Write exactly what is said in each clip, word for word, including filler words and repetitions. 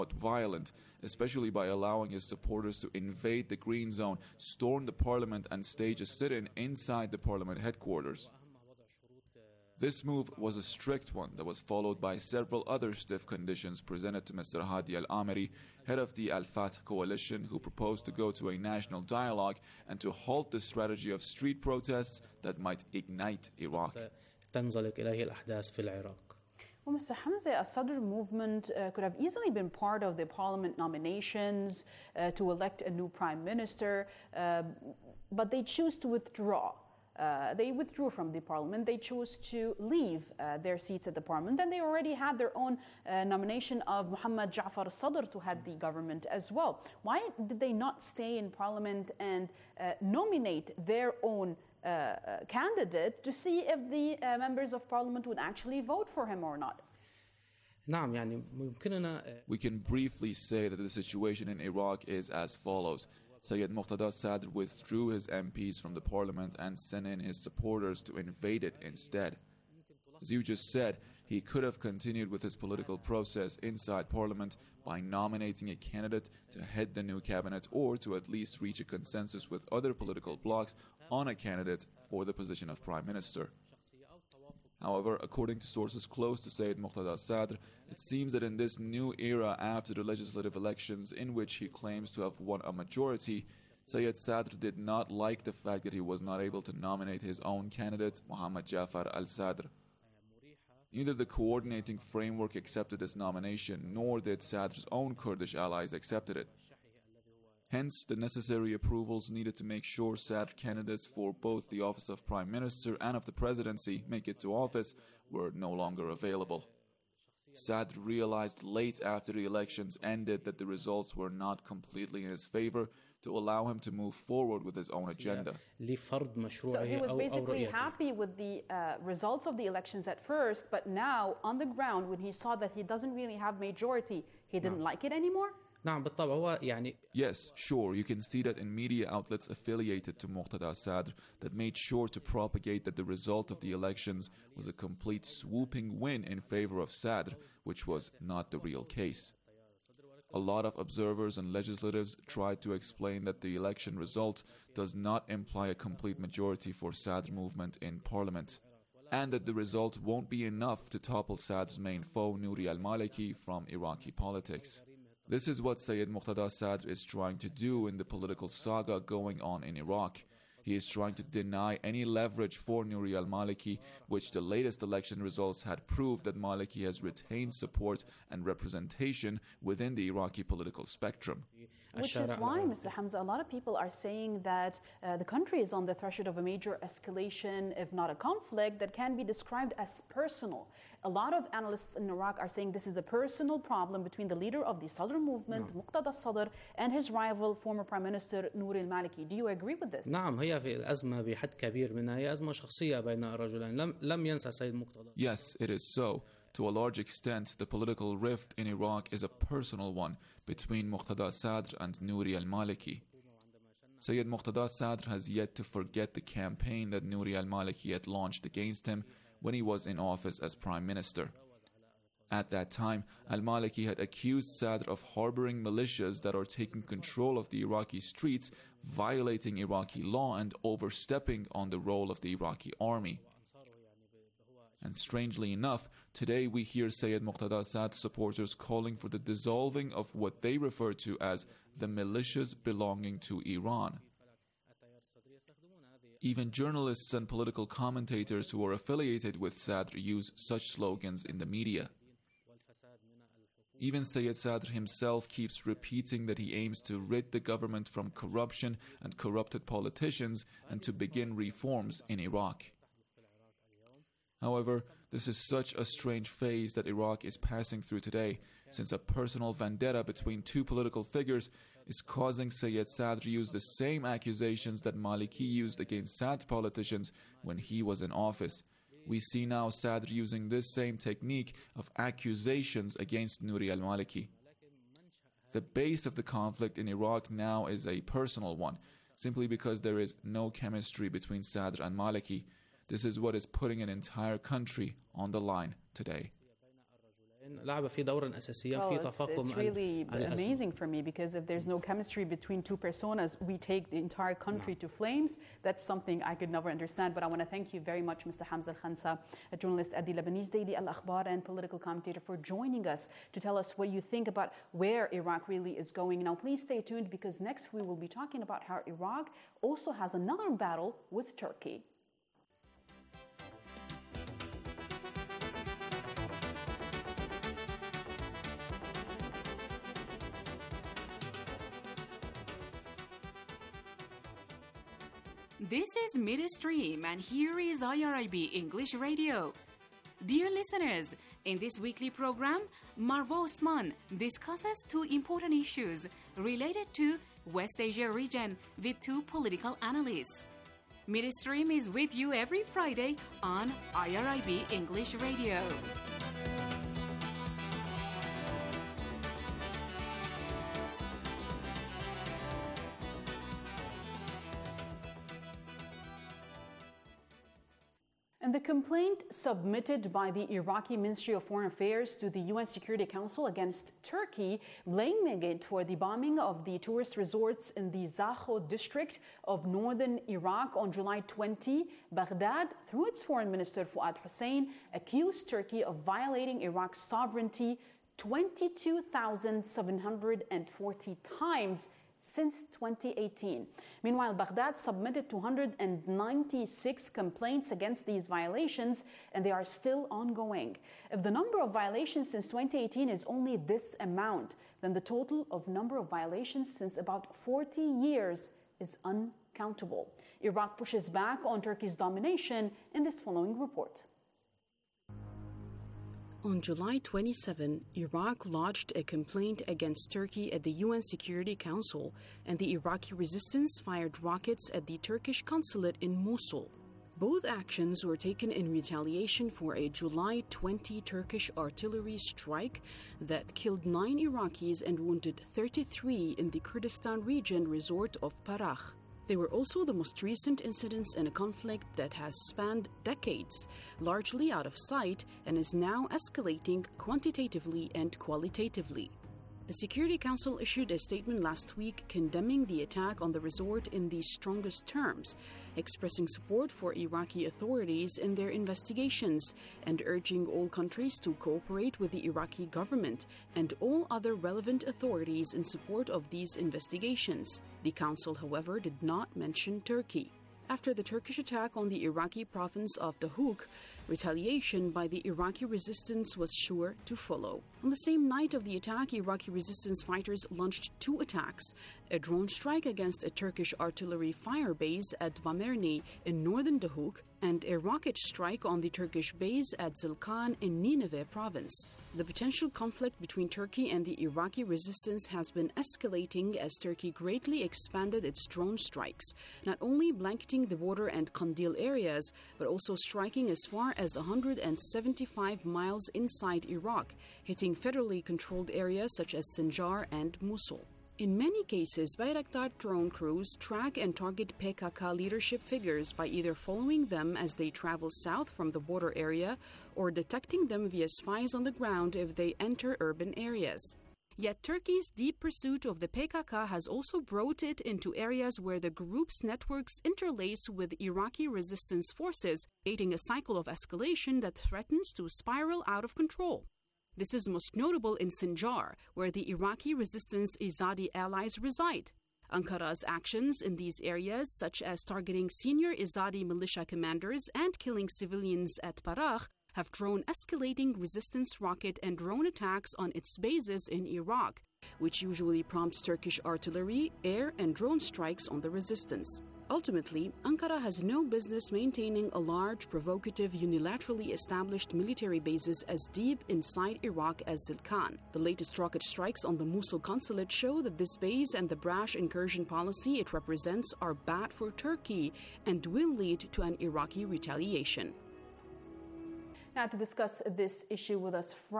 violent, especially by allowing his supporters to invade the Green Zone, storm the parliament, and stage a sit-in inside the parliament headquarters. This move was a strict one that was followed by several other stiff conditions presented to Mister Hadi al-Amiri, head of the Al-Fatah coalition, who proposed to go to a national dialogue and to halt the strategy of street protests that might ignite Iraq. تنزلق إليه الأحداث في العراق. Well, Mister Hamza, a Sadr movement uh, could have easily been part of the parliament nominations uh, to elect a new prime minister, uh, but they choose to withdraw. Uh, they withdrew from the parliament. They chose to leave uh, their seats at the parliament, and they already had their own uh, nomination of Muhammad Ja'far al-Sadr to head the government as well. Why did they not stay in parliament and uh, nominate their own uh, uh, candidate to see if the uh, members of parliament would actually vote for him or not? نعم يعني يمكننا. We can briefly say that the situation in Iraq is as follows. Sayyid Muqtada Sadr withdrew his M Ps from the parliament and sent in his supporters to invade it instead. As you just said, he could have continued with his political process inside parliament by nominating a candidate to head the new cabinet, or to at least reach a consensus with other political blocs on a candidate for the position of prime minister. However, according to sources close to Sayyid Muqtada Sadr, it seems that in this new era after the legislative elections in which he claims to have won a majority, Sayyid Sadr did not like the fact that he was not able to nominate his own candidate, Muhammad Ja'far al-Sadr. Neither the coordinating framework accepted this nomination, nor did Sadr's own Kurdish allies accepted it. Hence, the necessary approvals needed to make sure Sadr candidates for both the office of Prime Minister and of the presidency make it to office were no longer available. Sadr realized late after the elections ended that the results were not completely in his favor to allow him to move forward with his own agenda. So he was basically happy with the uh, results of the elections at first, but now on the ground, when he saw that he doesn't really have majority, he didn't no. like it anymore? Yes, sure, you can see that in media outlets affiliated to Muqtada Sadr that made sure to propagate that the result of the elections was a complete swooping win in favor of Sadr, which was not the real case. A lot of observers and legislatives tried to explain that the election result does not imply a complete majority for Sadr movement in parliament, and that the result won't be enough to topple Sadr's main foe, Nouri al-Maliki, from Iraqi politics. This is what Sayyid Muqtada Sadr is trying to do in the political saga going on in Iraq. He is trying to deny any leverage for Nouri al-Maliki, which the latest election results had proved that Maliki has retained support and representation within the Iraqi political spectrum. Which is why, Mister Hamza, a lot of people are saying that uh, the country is on the threshold of a major escalation, if not a conflict, that can be described as personal. A lot of analysts in Iraq are saying this is a personal problem between the leader of the Sadr movement, no. Muqtada Sadr, and his rival, former Prime Minister Nouri al-Maliki. Do you agree with this? نعم هي في الأزمة بحد كبير منها هي أزمة شخصية بين الرجلين لم لم ينسى سيد مقتدى. Yes, it is so. To a large extent, the political rift in Iraq is a personal one between Muqtada Sadr and Nouri al-Maliki. Sayyid Muqtada Sadr has yet to forget the campaign that Nouri al-Maliki had launched against him when he was in office as Prime Minister. At that time, al-Maliki had accused Sadr of harboring militias that are taking control of the Iraqi streets, violating Iraqi law and overstepping on the role of the Iraqi army. And strangely enough, today we hear Sayyid Muqtada Sadr supporters calling for the dissolving of what they refer to as the militias belonging to Iran. Even journalists and political commentators who are affiliated with Sadr use such slogans in the media. Even Sayyid Sadr himself keeps repeating that he aims to rid the government from corruption and corrupted politicians and to begin reforms in Iraq. However, this is such a strange phase that Iraq is passing through today, since a personal vendetta between two political figures is causing Sayyid Sadr to use the same accusations that Maliki used against Sadr politicians when he was in office. We see now Sadr using this same technique of accusations against Nouri al-Maliki. The base of the conflict in Iraq now is a personal one, simply because there is no chemistry between Sadr and Maliki. This is what is putting an entire country on the line today. لعب في دورا أساسيا Well, في it's, تفاقم it's really الأزمة. amazing for me because if there's no chemistry between two personas, we take the entire country to flames. That's something I could never understand. But I want to thank you very much, Mister Hamza Al-Khansa, a journalist at the Lebanese daily Al Akhbar and political commentator, for joining us to tell us what you think about where Iraq really is going. Now, please stay tuned because next we will be talking about how Iraq also has another battle with Turkey. This is Midstream, and here is I R I B English Radio. Dear listeners, in this weekly program, Marwa Osman discusses two important issues related to West Asia region with two political analysts. Midstream is with you every Friday on I R I B English Radio. And the complaint submitted by the Iraqi Ministry of Foreign Affairs to the U N Security Council against Turkey, blaming it for the bombing of the tourist resorts in the Zakho district of northern Iraq on July twentieth, Baghdad, through its foreign minister Fuad Hussein, accused Turkey of violating Iraq's sovereignty twenty-two thousand seven hundred forty times since twenty eighteen. Meanwhile, Baghdad submitted two hundred ninety-six complaints against these violations, and they are still ongoing. If the number of violations since twenty eighteen is only this amount, then the total of number of violations since about forty years is uncountable. Iraq pushes back on Turkey's domination in this following report. On July twenty-seventh, Iraq lodged a complaint against Turkey at the U N Security Council, and the Iraqi resistance fired rockets at the Turkish consulate in Mosul. Both actions were taken in retaliation for a July twentieth Turkish artillery strike that killed nine Iraqis and wounded thirty-three in the Kurdistan region resort of Parach. They were also the most recent incidents in a conflict that has spanned decades, largely out of sight, and is now escalating quantitatively and qualitatively. The Security Council issued a statement last week condemning the attack on the resort in the strongest terms, expressing support for Iraqi authorities in their investigations and urging all countries to cooperate with the Iraqi government and all other relevant authorities in support of these investigations. The Council, however, did not mention Turkey. After the Turkish attack on the Iraqi province of Dahuk, retaliation by the Iraqi resistance was sure to follow. On the same night of the attack, Iraqi resistance fighters launched two attacks: a drone strike against a Turkish artillery fire base at Bamerni in northern Dahuk, and a rocket strike on the Turkish base at Zilkan in Nineveh province. The potential conflict between Turkey and the Iraqi resistance has been escalating as Turkey greatly expanded its drone strikes, not only blanketing the border and Kandil areas, but also striking as far as one hundred seventy-five miles inside Iraq, hitting federally controlled areas such as Sinjar and Mosul. In many cases, Bayraktar drone crews track and target P K K leadership figures by either following them as they travel south from the border area or detecting them via spies on the ground if they enter urban areas. Yet Turkey's deep pursuit of the P K K has also brought it into areas where the group's networks interlace with Iraqi resistance forces, creating a cycle of escalation that threatens to spiral out of control. This is most notable in Sinjar, where the Iraqi resistance Izadi allies reside. Ankara's actions in these areas, such as targeting senior Izadi militia commanders and killing civilians at Parach, have drawn escalating resistance rocket and drone attacks on its bases in Iraq, which usually prompts Turkish artillery, air, and drone strikes on the resistance. Ultimately, Ankara has no business maintaining a large, provocative, unilaterally established military bases as deep inside Iraq as Zilkan. The latest rocket strikes on the Mosul consulate show that this base and the brash incursion policy it represents are bad for Turkey and will lead to an Iraqi retaliation. Now, to discuss this issue with us from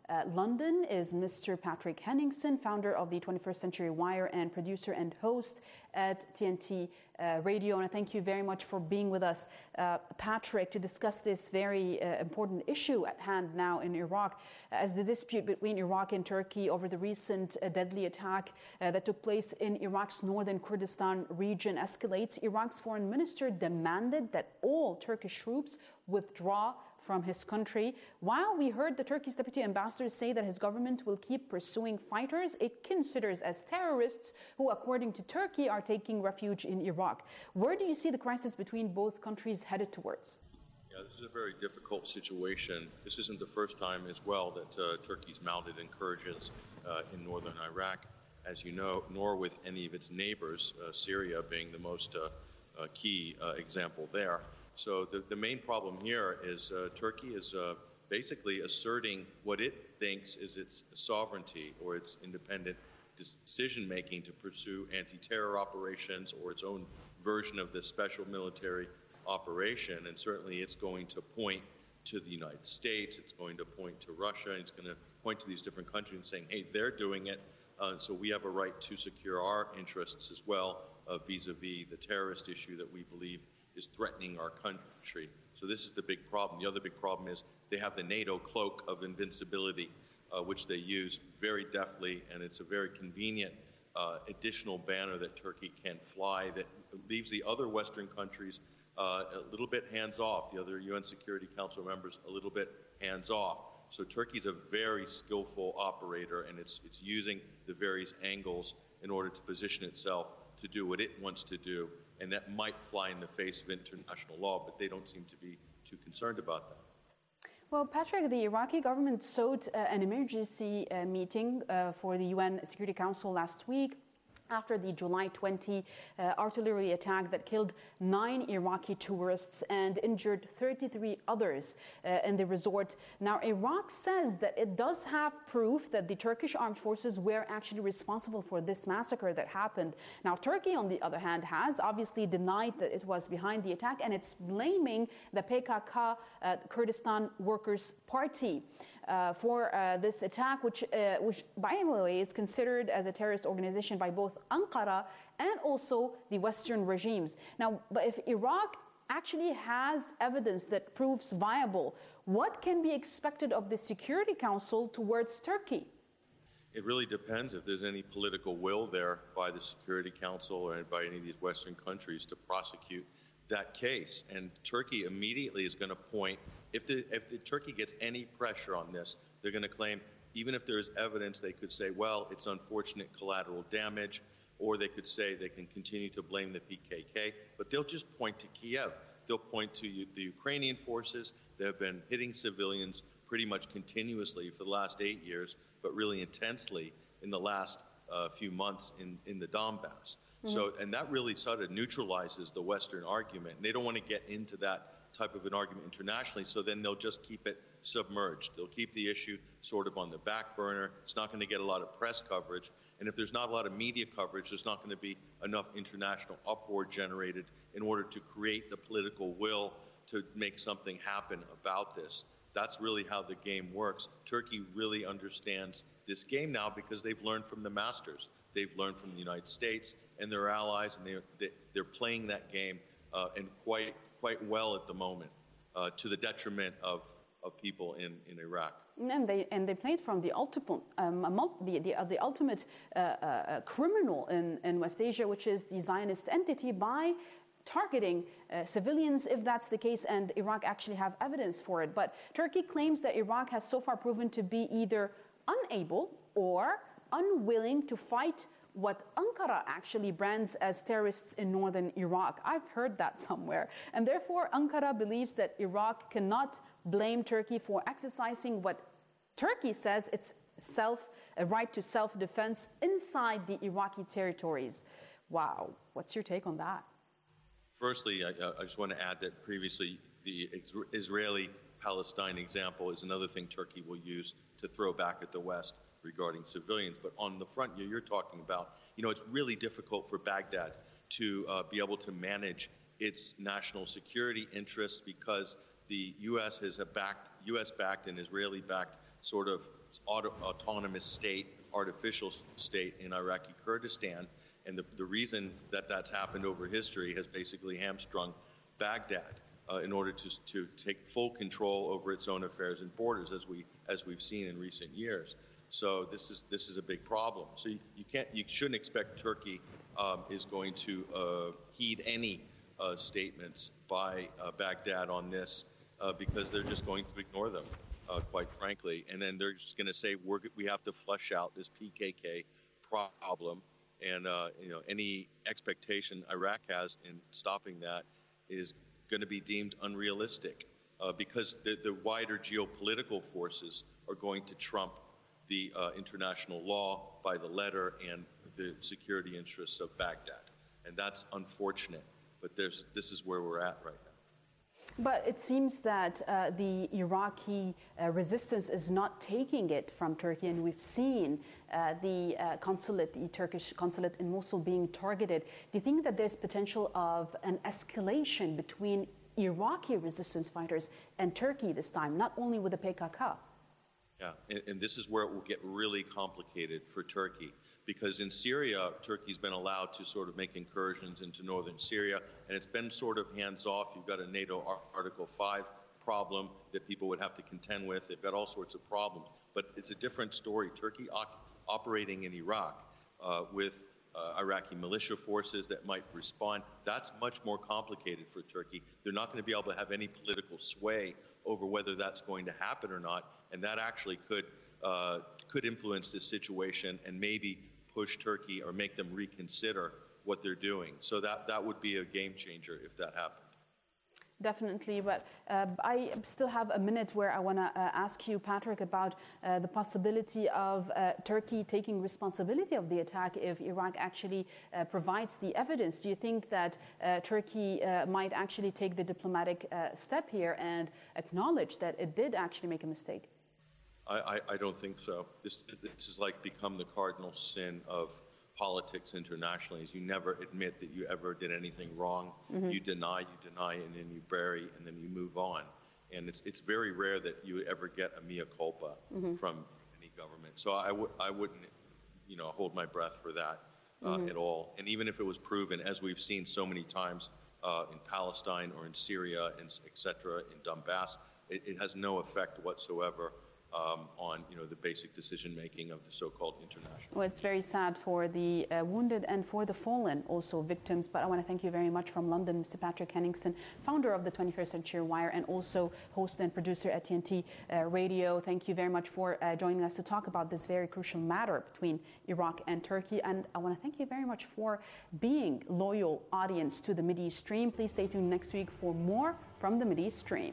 Uh, London is Mister Patrick Henningsen, founder of the twenty-first Century Wire and producer and host at T N T uh, Radio. And I thank you very much for being with us, uh, Patrick, to discuss this very uh, important issue at hand now in Iraq. As the dispute between Iraq and Turkey over the recent uh, deadly attack uh, that took place in Iraq's northern Kurdistan region escalates, Iraq's foreign minister demanded that all Turkish troops withdraw from his country. While we heard the Turkey's deputy ambassador say that his government will keep pursuing fighters it considers as terrorists who, according to Turkey, are taking refuge in Iraq. Where do you see the crisis between both countries headed towards? Yeah, this is a very difficult situation. This isn't the first time as well that uh, Turkey's mounted incursions uh, in northern Iraq, as you know, nor with any of its neighbors, uh, Syria being the most uh, uh, key uh, example there. So the, the main problem here is uh, Turkey is uh, basically asserting what it thinks is its sovereignty or its independent decision-making to pursue anti-terror operations or its own version of this special military operation. And certainly it's going to point to the United States, it's going to point to Russia, and it's going to point to these different countries and saying, hey, they're doing it, uh, so we have a right to secure our interests as well uh, vis-a-vis the terrorist issue that we believe is threatening our country. So this is the big problem. The other big problem is they have the NATO cloak of invincibility, uh, which they use very deftly, and it's a very convenient uh, additional banner that Turkey can fly that leaves the other Western countries uh, a little bit hands-off, the other U N Security Council members a little bit hands-off. So Turkey's a very skillful operator, and it's, it's using the various angles in order to position itself to do what it wants to do. And that might fly in the face of international law, but they don't seem to be too concerned about that. Well, Patrick, the Iraqi government sought uh, an emergency uh, meeting uh, for the U N Security Council last week after the July twentieth uh, artillery attack that killed nine Iraqi tourists and injured thirty-three others uh, in the resort. Now, Iraq says that it does have proof that the Turkish armed forces were actually responsible for this massacre that happened. Now, Turkey, on the other hand, has obviously denied that it was behind the attack, and it's blaming the P K K, uh, Kurdistan Workers' Party. Uh, for uh, this attack, which, uh, which, by the way, is considered as a terrorist organization by both Ankara and also the Western regimes. Now, but if Iraq actually has evidence that proves viable, what can be expected of the Security Council towards Turkey? It really depends if there's any political will there by the Security Council or by any of these Western countries to prosecute that case. And Turkey immediately is going to point, if the, if the Turkey gets any pressure on this, they're going to claim, even if there's evidence, they could say, well, it's unfortunate collateral damage, or they could say they can continue to blame the P K K, but they'll just point to Kiev. They'll point to the Ukrainian forces that have been hitting civilians pretty much continuously for the last eight years, but really intensely in the last uh, few months in, in the Donbass. Mm-hmm. So, and that really sort of neutralizes the Western argument. And they don't want to get into that type of an argument internationally, so then they'll just keep it submerged. They'll keep the issue sort of on the back burner. It's not going to get a lot of press coverage. And if there's not a lot of media coverage, there's not going to be enough international uproar generated in order to create the political will to make something happen about this. That's really how the game works. Turkey really understands this game now because they've learned from the masters. They've learned from the United States and their allies, and they're, they're playing that game uh, and quite quite well at the moment, uh, to the detriment of, of people in, in Iraq. And they and they played from the ultimate um, the the, uh, the ultimate uh, uh, criminal in, in West Asia, which is the Zionist entity, by targeting uh, civilians, if that's the case, and Iraq actually have evidence for it. But Turkey claims that Iraq has so far proven to be either unable or unwilling to fight what Ankara actually brands as terrorists in northern Iraq. I've heard that somewhere. And therefore, Ankara believes that Iraq cannot blame Turkey for exercising what Turkey says it's self, a right to self-defense inside the Iraqi territories. Wow, what's your take on that? Firstly, I, I just want to add that previously the Israeli-Palestine example is another thing Turkey will use to throw back at the West regarding civilians. But on the front you're talking about, you know, it's really difficult for Baghdad to uh, be able to manage its national security interests because the U S has a backed, U S-backed and Israeli-backed sort of auto, autonomous state, artificial state in Iraqi Kurdistan. And the, the reason that that's happened over history has basically hamstrung Baghdad uh, in order to, to take full control over its own affairs and borders, as, we, as we've seen in recent years. So this is, this is a big problem. So you, you, can't, you shouldn't expect Turkey um, is going to uh, heed any uh, statements by uh, Baghdad on this uh, because they're just going to ignore them, uh, quite frankly. And then they're just going to say, We're, we have to flush out this P K K problem. And, uh, you know, any expectation Iraq has in stopping that is going to be deemed unrealistic uh, because the, the wider geopolitical forces are going to trump the uh, international law by the letter and the security interests of Baghdad. And that's unfortunate, but there's, this is where we're at right now. But it seems that uh, the Iraqi uh, resistance is not taking it from Turkey, and we've seen uh, the uh, consulate, the Turkish consulate in Mosul being targeted. Do you think that there's potential of an escalation between Iraqi resistance fighters and Turkey this time, not only with the P K K? Yeah, and, and this is where it will get really complicated for Turkey. Because in Syria, Turkey's been allowed to sort of make incursions into northern Syria, and it's been sort of hands-off. You've got a NATO Article five problem that people would have to contend with. They've got all sorts of problems. But it's a different story. Turkey op- operating in Iraq uh, with uh, Iraqi militia forces that might respond, that's much more complicated for Turkey. They're not going to be able to have any political sway over whether that's going to happen or not, and that actually could uh, could influence this situation and maybe push Turkey or make them reconsider what they're doing. So that, that would be a game changer if that happened. Definitely, but uh, I still have a minute where I want to uh, ask you, Patrick, about uh, the possibility of uh, Turkey taking responsibility of the attack if Iraq actually uh, provides the evidence. Do you think that uh, Turkey uh, might actually take the diplomatic uh, step here and acknowledge that it did actually make a mistake? I, I, I don't think so. This, this has like become the cardinal sin of politics internationally, is you never admit that you ever did anything wrong. Mm-hmm. You deny, you deny, and then you bury, and then you move on. And it's it's very rare that you ever get a mea culpa mm-hmm. from any government. So I, w- I wouldn't, you know, hold my breath for that uh, mm-hmm. at all. And even if it was proven, as we've seen so many times uh, in Palestine or in Syria, and et cetera, in Donbass, it, it has no effect whatsoever Um, on, you know, the basic decision-making of the so-called international. Well, it's very sad for the uh, wounded and for the fallen, also victims. But I want to thank you very much from London, Mister Patrick Henningsen, founder of the twenty-first Century Wire and also host and producer at T N T uh, Radio. Thank you very much for uh, joining us to talk about this very crucial matter between Iraq and Turkey. And I want to thank you very much for being loyal audience to the Mideast Stream. Please stay tuned next week for more from the Mideast Stream.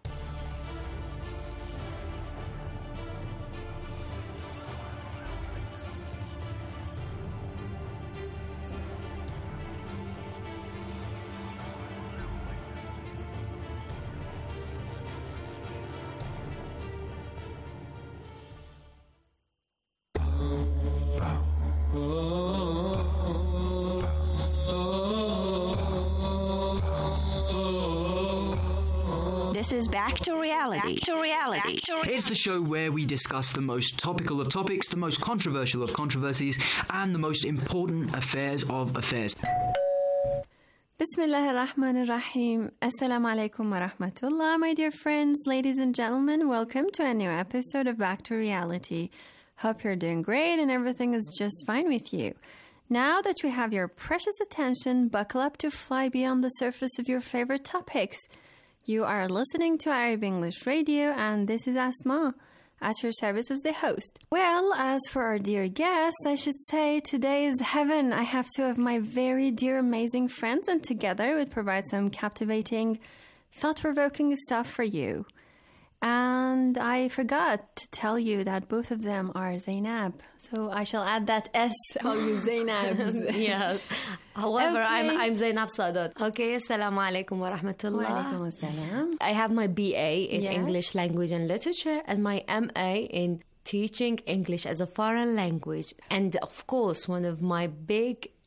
This is Back to Reality. Back to reality. Back to re- it's the show where we discuss the most topical of topics, the most controversial of controversies, and the most important affairs of affairs. Bismillah ar-Rahman ar-Rahim. Assalamu alaikum wa rahmatullah. My dear friends, ladies and gentlemen, welcome to a new episode of Back to Reality. Hope you're doing great and everything is just fine with you. Now that we have your precious attention, buckle up to fly beyond the surface of your favorite topics. You are listening to Arab English Radio, and this is Asma, at your service as the host. Well, as for our dear guest, I should say today is heaven. I have two of my very dear, amazing friends, and together we'd provide some captivating, thought-provoking stuff for you. And I forgot to tell you that both of them are Zainab. So I shall add that S on you, Zainab. Yes. However, Okay. I'm I'm Zainab Sadat. Okay, assalamu alaikum wa rahmatullah. Wa alaikum assalam. I have my B A in Yes. English Language and Literature and my M A in Teaching English as a Foreign Language. And of course, one of my big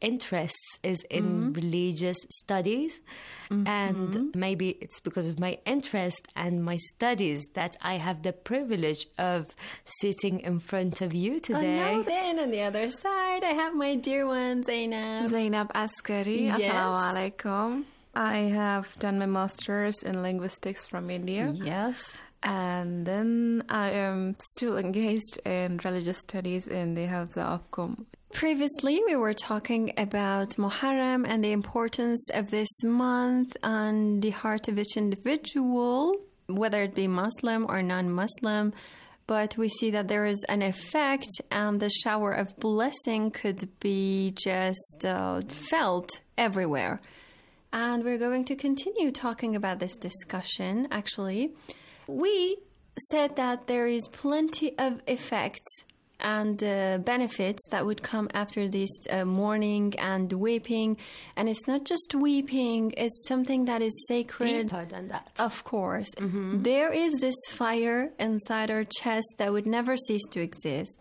interests is in mm-hmm. religious studies. Mm-hmm. And maybe it's because of my interest and my studies that I have the privilege of sitting in front of you today. Oh, no, then on the other side, I have my dear one, Zainab. Zainab Askari. Yes. Assalamu alaikum. I have done my master's in linguistics from India. Yes. And then I am still engaged in religious studies in the Hafza of Qom. Previously, we were talking about Muharram and the importance of this month on the heart of each individual, whether it be Muslim or non-Muslim. But we see that there is an effect, and the shower of blessing could be just uh, felt everywhere. And we're going to continue talking about this discussion, actually. We said that there is plenty of effects and uh, benefits that would come after this uh, mourning and weeping. And it's not just weeping, it's something that is sacred. Deeper than that. Of course. Mm-hmm. There is this fire inside our chest that would never cease to exist.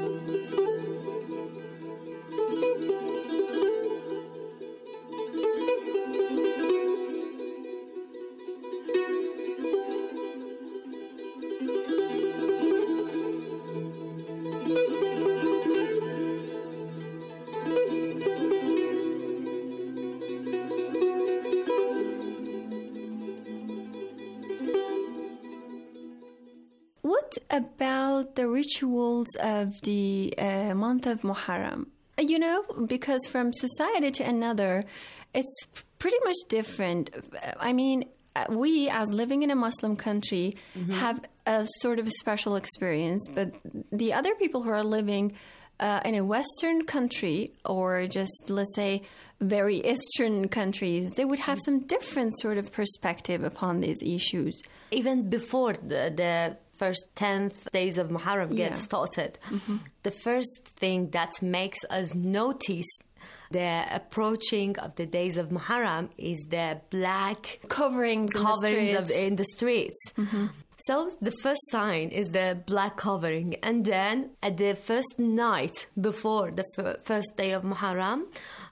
What about the rituals of the uh, month of Muharram? You know, because from society to another, it's pretty much different. I mean, we, as living in a Muslim country, mm-hmm. have a sort of a special experience, but the other people who are living uh, in a Western country, or just, let's say, very Eastern countries, they would have some different sort of perspective upon these issues. Even before the, the first tenth days of Muharram get Yeah. started, Mm-hmm. the first thing that makes us notice the approaching of the days of Muharram is the black Coverings, coverings in the of streets. in the streets. Mm-hmm. So the first sign is the black covering, and then at the first night before the f- first day of Muharram,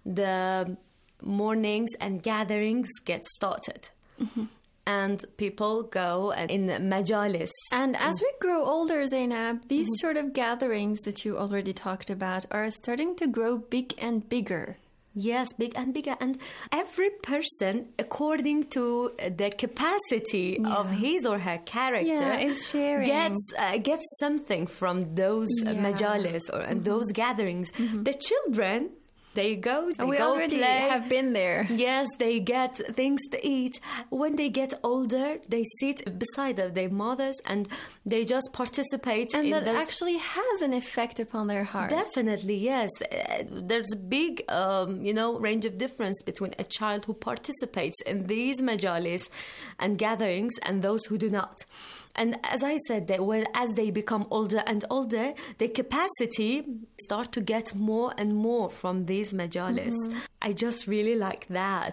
the mornings and gatherings get started. Mm-hmm. And people go and in majalis. And as we grow older, Zainab, these mm-hmm. sort of gatherings that you already talked about are starting to grow big and bigger. Yes, big and bigger. And every person, according to the capacity Yeah. of his or her character, Yeah, is sharing. gets uh, gets something from those uh, Yeah. majalis or and those gatherings. The children, they go, they And we go already play. have been there. Yes, they get things to eat. When they get older, they sit beside of their mothers and they just participate And in that those. actually has an effect upon their heart. Definitely, yes. Uh, There's a big, um, you know, range of difference between a child who participates in these majalis and gatherings and those who do not. And as I said, that when as they become older and older, their capacity start to get more and more from these majalis. Mm-hmm. I just really like that.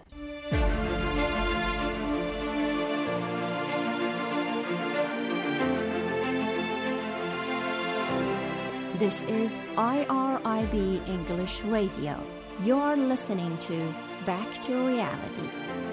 This is I R I B English Radio. You're listening to Back to Reality.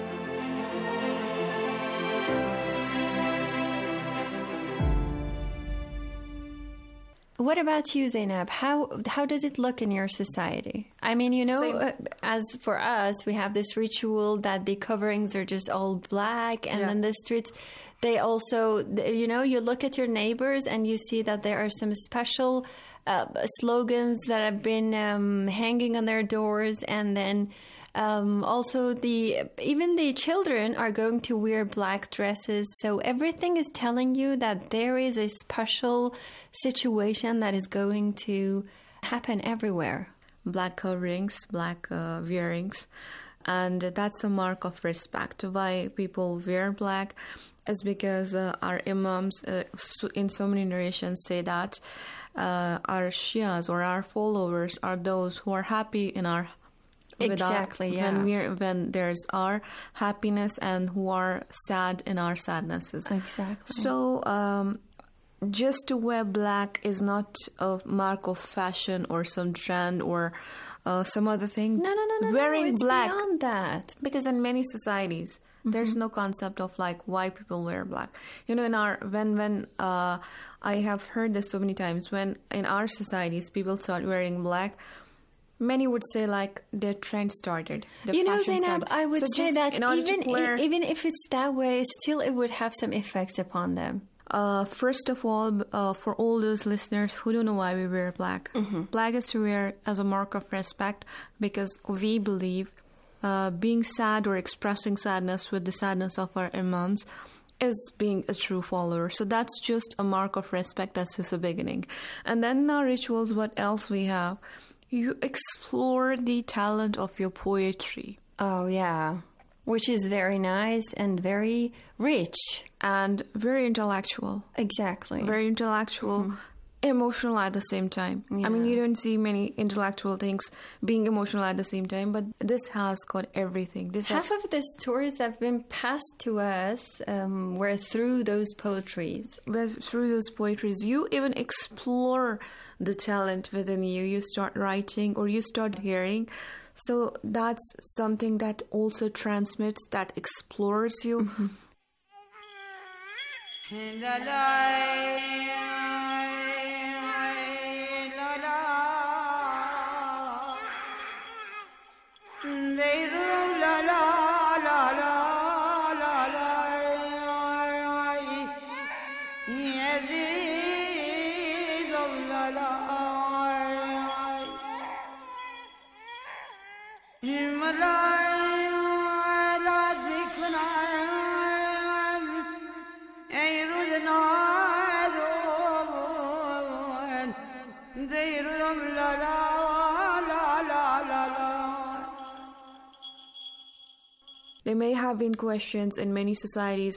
What about you, Zainab? How how does it look in your society? I mean, you know, Same. uh, as for us, we have this ritual that the coverings are just all black, and Yeah. then the streets, they also, you know, you look at your neighbors and you see that there are some special uh, slogans that have been um, hanging on their doors, and then um, also the even the children are going to wear black dresses. So everything is telling you that there is a special situation that is going to happen everywhere. Black coverings, black uh, wearings, and that's a mark of respect. Why people wear black is because uh, our imams uh, so- in so many narrations say that uh, our Shias or our followers are those who are happy in our with our- Exactly, yeah. when we're when there's our happiness, and who are sad in our sadnesses. Exactly. So um, just to wear black is not a mark of fashion or some trend or uh, some other thing. No, no, no, no. Wearing no, it's black beyond that. Because in many societies, mm-hmm. there's no concept of like why people wear black. You know, in our when when uh, I have heard this so many times, when in our societies people start wearing black, many would say like their trend started. The you know, fashion Zainab, started. I would so say that even clear, even if it's that way, still it would have some effects upon them. Uh, first of all, uh, for all those listeners who don't know why we wear black, mm-hmm. black is to wear as a mark of respect because we believe uh, being sad or expressing sadness with the sadness of our imams is being a true follower. So that's just a mark of respect. That's just a beginning. And then in our rituals, what else we have? You explore the talent of your poetry. Oh, yeah. Which is very nice and very rich. And very intellectual. Exactly. Very intellectual, mm. emotional at the same time. Yeah. I mean, you don't see many intellectual things being emotional at the same time, but this has got everything. This Half has... of the stories that have been passed to us um, were through those poetries. Through those poetries. You even explore the talent within you. You start writing or you start hearing. So that's something that also transmits, that explores you. Mm-hmm. There may have been questions in many societies,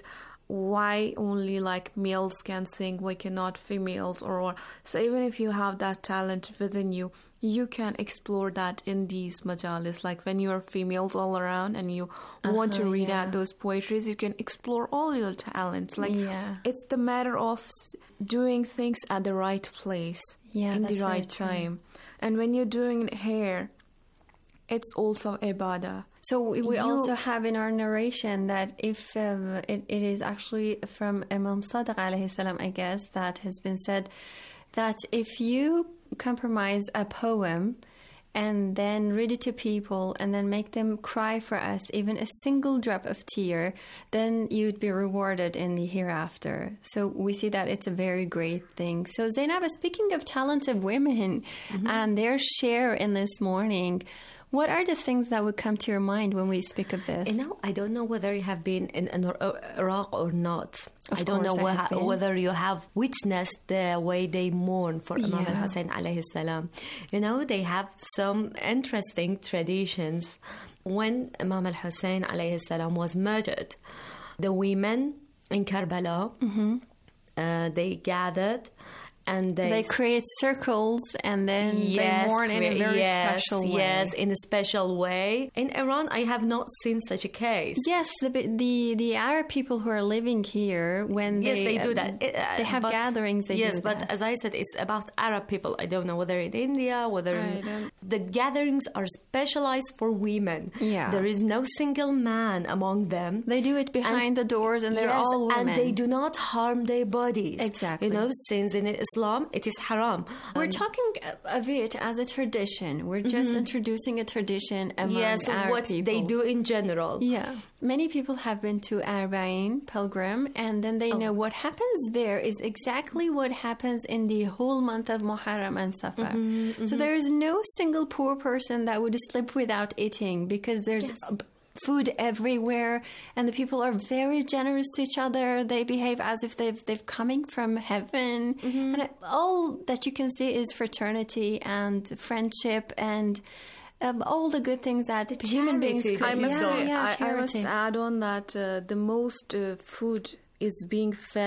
why only like males can sing, why cannot females? Or, or so even if you have that talent within you, you can explore that in these majalis. Like when you are females all around and you uh-huh, want to read yeah. out those poetries, you can explore all your talents. Like yeah. it's the matter of doing things at the right place, yeah, in the right time. And when you're doing hair, it's also ibadah. So we, we you, also have in our narration that if um, it, it is actually from Imam Sadiq alayhi salam, I guess, that has been said that if you compromise a poem and then read it to people and then make them cry for us, even a single drop of tear, then you'd be rewarded in the hereafter. So we see that it's a very great thing. So Zainab, speaking of talented women mm-hmm. and their share in this morning, what are the things that would come to your mind when we speak of this? You know, I don't know whether you have been in, in Iraq or not. Of I don't know I wh- whether you have witnessed the way they mourn for Imam yeah. al-Hussein alayhi salam. You know, they have some interesting traditions. When Imam al-Hussein alayhi salam was murdered, the women in Karbala, mm-hmm. uh, they gathered and they, they create circles and then yes, they mourn in a very yes, special way. Yes, in a special way. In Iran, I have not seen such a case. Yes, the the, the Arab people who are living here, when yes, they, they do uh, that. They have but, gatherings, they yes, do but that. as I said, it's about Arab people. I don't know whether in India, whether in, the gatherings are specialized for women. Yeah. There is no single man among them. They do it behind and, the doors and they're yes, all women. And they do not harm their bodies. Exactly. You know, since in Islam, it is haram. We're um, talking of it as a tradition. We're just mm-hmm. introducing a tradition among yes, Arab what people. they do in general. Yeah. Many people have been to Arba'in, pilgrim, and then they oh. know what happens there is exactly what happens in the whole month of Muharram and Safar. Mm-hmm, mm-hmm. So there is no single poor person that would sleep without eating because there's... Yes. A, food everywhere, and the people are very generous to each other. They behave as if they've they've coming from heaven, mm-hmm. and all that you can see is fraternity and friendship and um, all the good things that the human beings could. I must, yeah, say, yeah, I, I must add on that uh, the most uh, food is being fed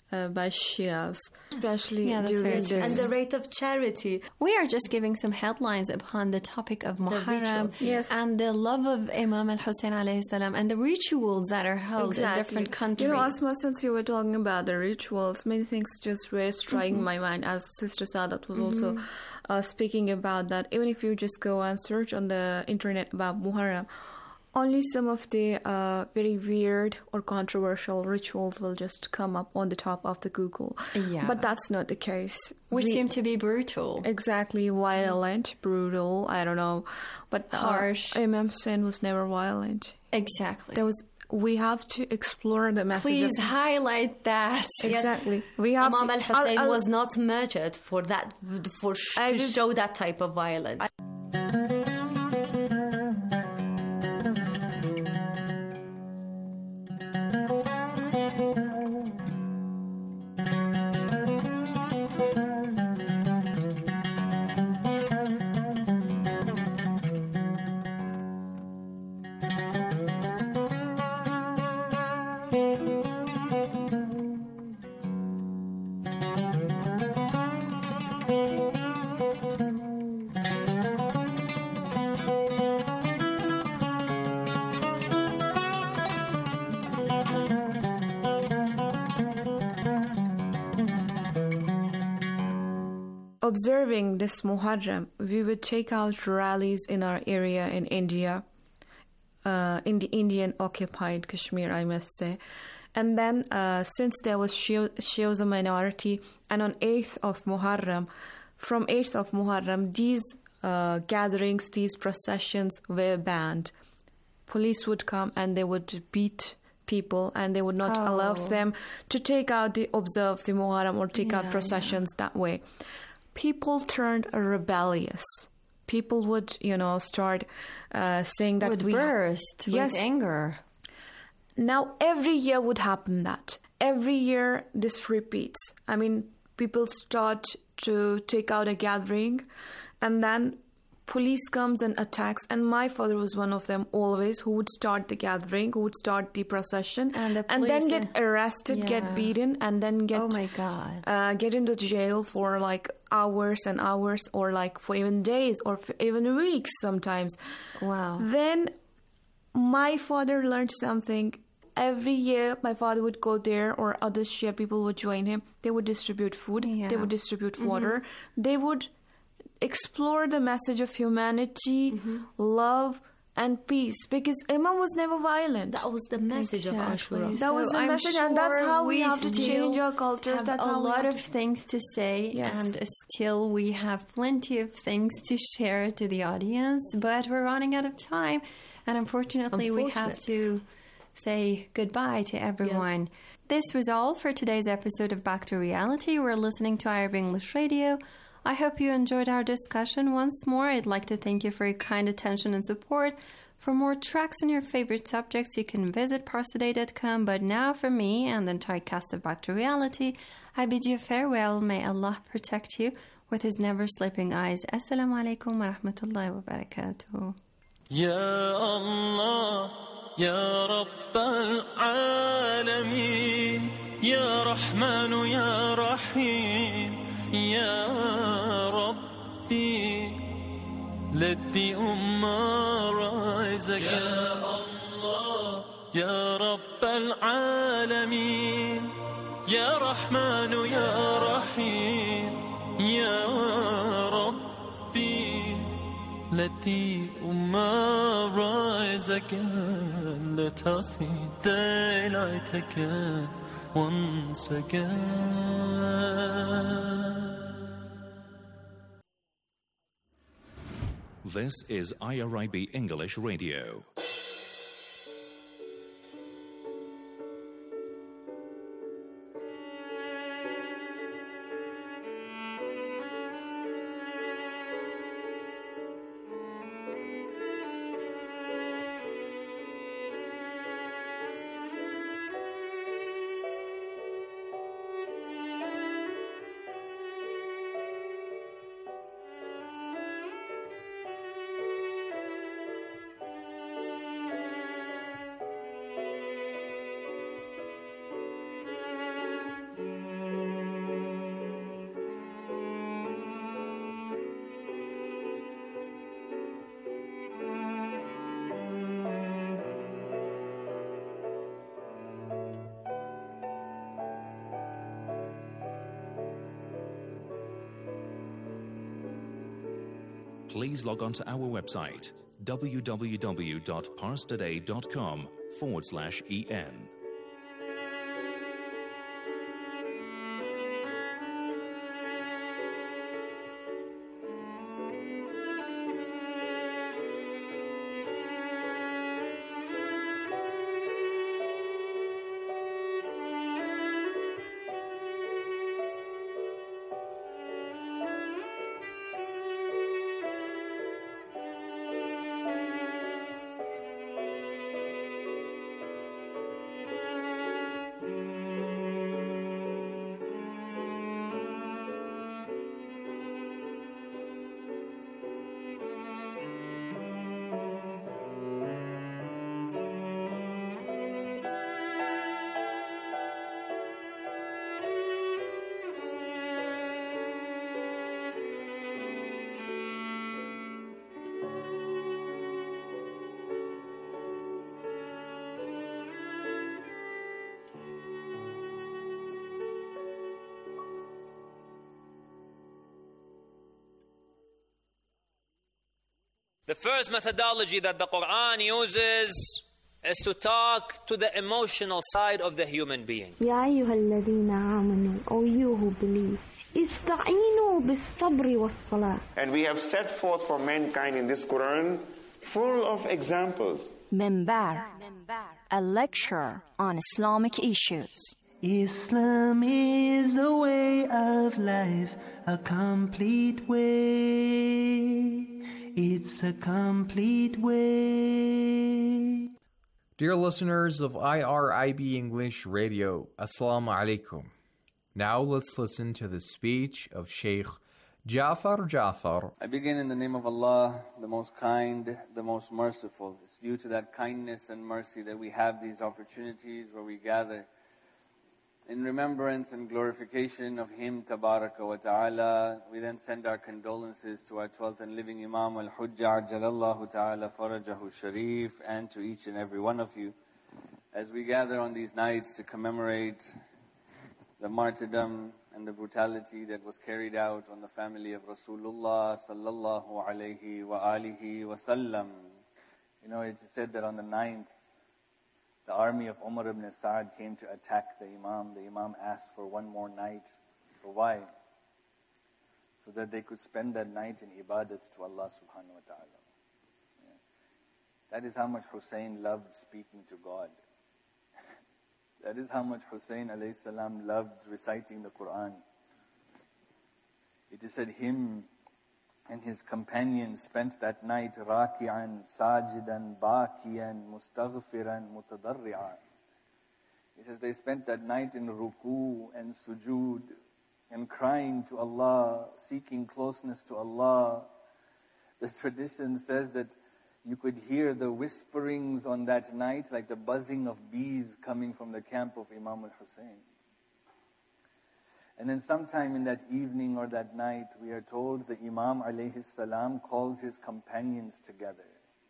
uh, by Shias, especially Yeah, that's during very true. this. And the rate of charity. We are just giving some headlines upon the topic of Muharram rituals, yes. and the love of Imam al-Hussein alayhi salam and the rituals that are held in different countries. You know, Asma, since you were talking about the rituals, many things just were striking Mhm. my mind, as Sister Sadat was Mhm. also uh, speaking about that. Even if you just go and search on the internet about Muharram, only some of the uh, very weird or controversial rituals will just come up on the top of the Google. Yeah. But that's not the case. Which We- seem to be brutal. Exactly, violent, brutal, I don't know. But uh, Harsh. Imam Hussein was never violent. Exactly. There was. We have to explore the message. Please of, highlight that. Exactly. We have Imam to. al-Hussein I'll- I'll- was not murdered for that, for sh- I to just- show that type of violence. Observing this Muharram, we would take out rallies in our area in India, uh, in the Indian occupied Kashmir, I must say. And then, uh, since there was Shia- Shias a minority, and on eighth of Muharram, from eighth of Muharram, these uh, gatherings, these processions were banned. Police would come and they would beat people, and they would not Oh. allow them to take out the observe the Muharram or take out Yeah, processions that way. People turned rebellious. People would, you know, start uh, saying that Would we burst yes. with anger. Now every year would happen that. Every year this repeats. I mean, people start to take out a gathering, and then police comes and attacks. And my father was one of them always, who would start the gathering, who would start the procession, And the and then police, get uh, arrested, yeah. get beaten, and then get Oh my God. uh, get into jail for like hours and hours, or like for even days, or for even weeks sometimes. Wow. Then my father learned something. Every year, my father would go there, or other Shia people would join him. They would distribute food. Yeah. They would distribute Mhm. water. They would explore the message of humanity, love, and peace. Because Imam was never violent. That was the message of Exactly. Ashura. That was So the I'm message, and that's sure how we have to still change our cultures. have That's a how we lot have of to- things to say, Yes. and still we have plenty of things to share to the audience, but we're running out of time, and unfortunately, we have to say goodbye to everyone. This was all for today's episode of Back to Reality. We're listening to Arab English Radio. I hope you enjoyed our discussion. Once more, I'd like to thank you for your kind attention and support. For more tracks on your favorite subjects, you can visit parsaday dot com. But now, from me and the entire cast of Back to Reality, I bid you farewell. May Allah protect you with His never-sleeping eyes. Assalamu alaikum wa rahmatullahi wa barakatuh. يا الله يا رب العالمين يا رحمن يا رحيم يا ربي let the ummah rise again يا الله يا رب العالمين يا رحمن يا رحيم يا ربي let the ummah rise again. Let us see daylight again, once again. This is I R I B English Radio. please log on to our website www.parstoday.com forward slash en. The first methodology that the Quran uses is to talk to the emotional side of the human being. يا أيها الذين آمنوا, O you who believe, استعينوا بالصبر والصلاة. And we have set forth for mankind in this Quran full of examples. Minbar, a lecture on Islamic issues. Islam is a way of life, a complete way. It's a complete way. Dear listeners of I R I B English Radio, Assalamu alaikum. Now let's listen to the speech of Sheikh Jafar Jafar. I begin in the name of Allah, the most kind, the most merciful. It's due to that kindness and mercy that we have these opportunities where we gather in remembrance and glorification of Him, Tabaraka wa Ta'ala. We then send our condolences to our twelfth and living Imam Al-Hujja, Jalallahu Ta'ala Farajahu Sharif, and to each and every one of you as we gather on these nights to commemorate the martyrdom and the brutality that was carried out on the family of Rasulullah Sallallahu Alaihi Wa Alihi Wa Sallam. You know, it's said that on the ninth, the army of Umar ibn Sa'd came to attack the Imam. The Imam asked for one more night. For why? So that they could spend that night in ibadat to Allah subhanahu wa ta'ala. Yeah. That is how much Hussein loved speaking to God. That is how much Hussein alayhi salam loved reciting the Quran. It is said him and his companions spent that night raki'an, sajidan, bakiyan, mustaghfiran, mutadarri'an. He says they spent that night in ruku and sujood and crying to Allah, seeking closeness to Allah. The tradition says that you could hear the whisperings on that night like the buzzing of bees coming from the camp of Imam al-Hussein. And then sometime in that evening or that night, we are told the Imam alayhi salam calls his companions together.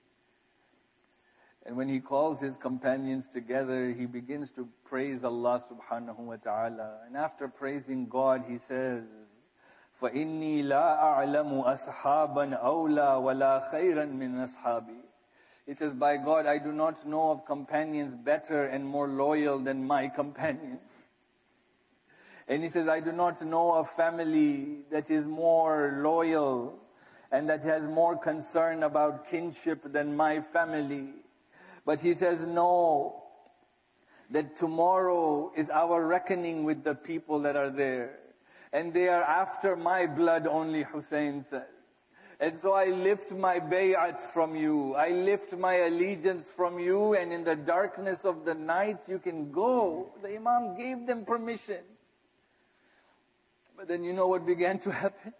And when he calls his companions together, he begins to praise Allah subhanahu wa ta'ala. And after praising God, he says, فَإِنِّي لَا أَعْلَمُ أَصْحَابًا أَوْلَى وَلَا خَيْرًا مِنْ أَصْحَابِي. He says, by God, I do not know of companions better and more loyal than my companions. And he says, I do not know a family that is more loyal and that has more concern about kinship than my family. But he says, no, that tomorrow is our reckoning with the people that are there. And they are after my blood only, Hussein says. And so I lift my bay'at from you. I lift my allegiance from you. And in the darkness of the night, you can go. The Imam gave them permission. But then you know what began to happen?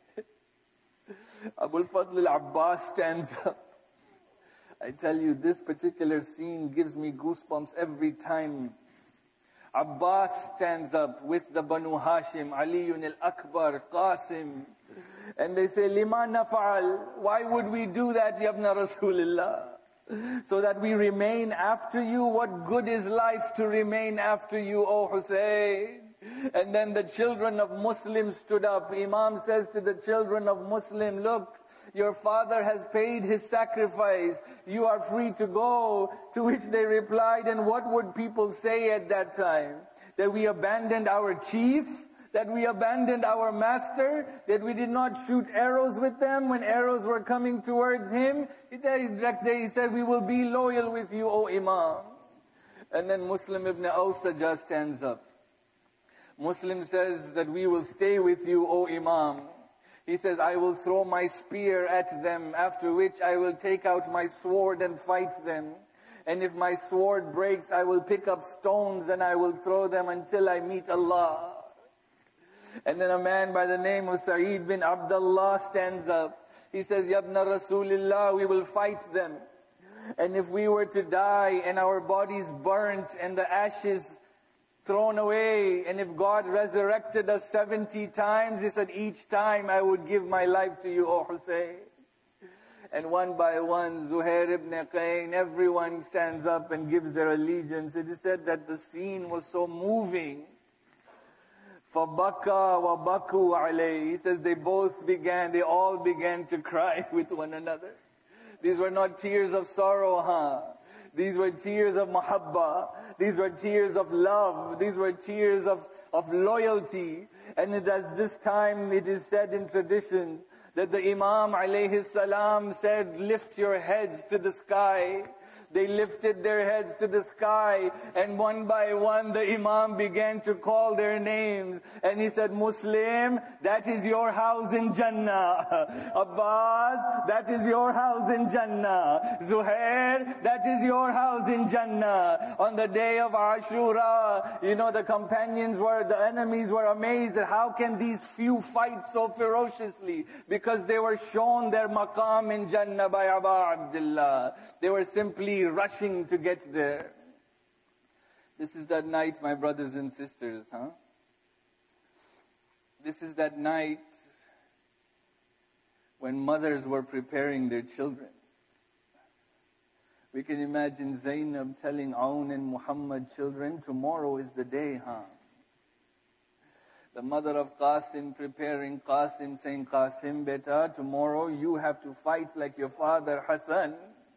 Abul Fadl al-Abbas stands up. I tell you, this particular scene gives me goosebumps every time. Abbas stands up with the Banu Hashim, Aliyun al-Akbar, Qasim. And they say, Lima nafa'al? Why would we do that, Yabna Rasulullah? So that we remain after you? What good is life to remain after you, O Hussein? And then the children of Muslims stood up. Imam says to the children of Muslim, look, your father has paid his sacrifice. You are free to go. To which they replied, and what would people say at that time? That we abandoned our chief? That we abandoned our master? That we did not shoot arrows with them when arrows were coming towards him? Next day he said, we will be loyal with you, O Imam. And then Muslim ibn Awsajah stands up. Muslim says that we will stay with you, O Imam. He says, I will throw my spear at them, after which I will take out my sword and fight them. And if my sword breaks, I will pick up stones and I will throw them until I meet Allah. And then a man by the name of Sa'id bin Abdullah stands up. He says, Yabna Rasulillah, we will fight them. And if we were to die and our bodies burnt and the ashes thrown away, and if God resurrected us seventy times, he said, each time I would give my life to you, O Hussein. And one by one, Zuhair ibn Qayn, everyone stands up and gives their allegiance. It is said that the scene was so moving. فَبَكَى وَبَكُوا عَلَيْهِ. He says they both began, they all began to cry with one another. These were not tears of sorrow, huh? These were tears of mahabbah. These were tears of love. These were tears of, of loyalty. And it, as this time it is said in traditions that the Imam alayhi salam said, lift your heads to the sky. They lifted their heads to the sky, and one by one the Imam began to call their names. And he said, Muslim, that is your house in Jannah. Abbas, that is your house in Jannah. Zuhair, that is your house in Jannah. On the day of Ashura, you know, the companions were, the enemies were amazed at how can these few fight so ferociously? Because they were shown their maqam in Jannah by Aba Abdullah. They were simply rushing to get there. This is that night, my brothers and sisters, huh? This is that night when mothers were preparing their children. We can imagine Zainab telling Aun and Muhammad children, tomorrow is the day, huh? The mother of Qasim preparing Qasim, saying, Qasim, beta, tomorrow you have to fight like your father Hassan.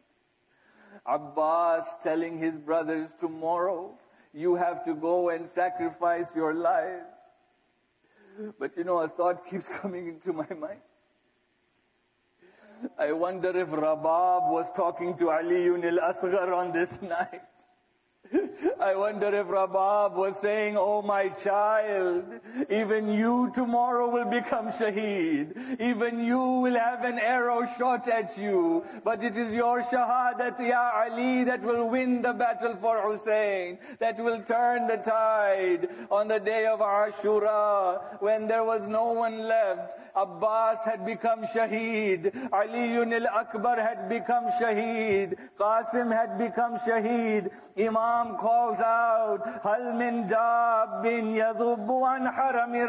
Abbas telling his brothers, tomorrow you have to go and sacrifice your lives. But you know, a thought keeps coming into my mind. I wonder if Rabab was talking to Aliyun al-Asghar on this night. I wonder if Rabab was saying, oh my child, even you tomorrow will become shaheed. Even you will have an arrow shot at you. But it is your shahadat, Ya Ali, that will win the battle for Hussein. That will turn the tide. On the day of Ashura, when there was no one left, Abbas had become shaheed. Aliyun al-Akbar had become shaheed. Qasim had become shaheed. Imam calls out, Hal min dabbin yadhubbu an harami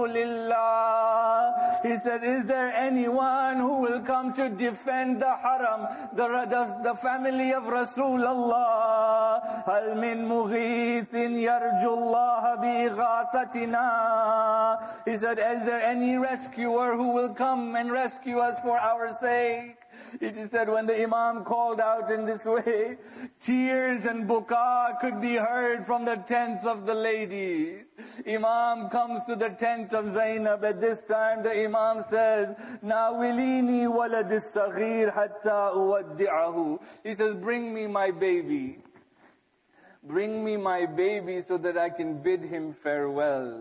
Rasulillah. He said, is there anyone who will come to defend the haram, the, the, the family of Rasulullah? Hal min mughithin yarju Allah bi ighathatina. He said, is there any rescuer who will come and rescue us for our sake? It is said when the Imam called out in this way, tears and buka could be heard from the tents of the ladies. Imam comes to the tent of Zainab. At this time the Imam says, Nawilini waladis saghir hatta uwaddi'ahu. He says, bring me my baby. Bring me my baby so that I can bid him farewell.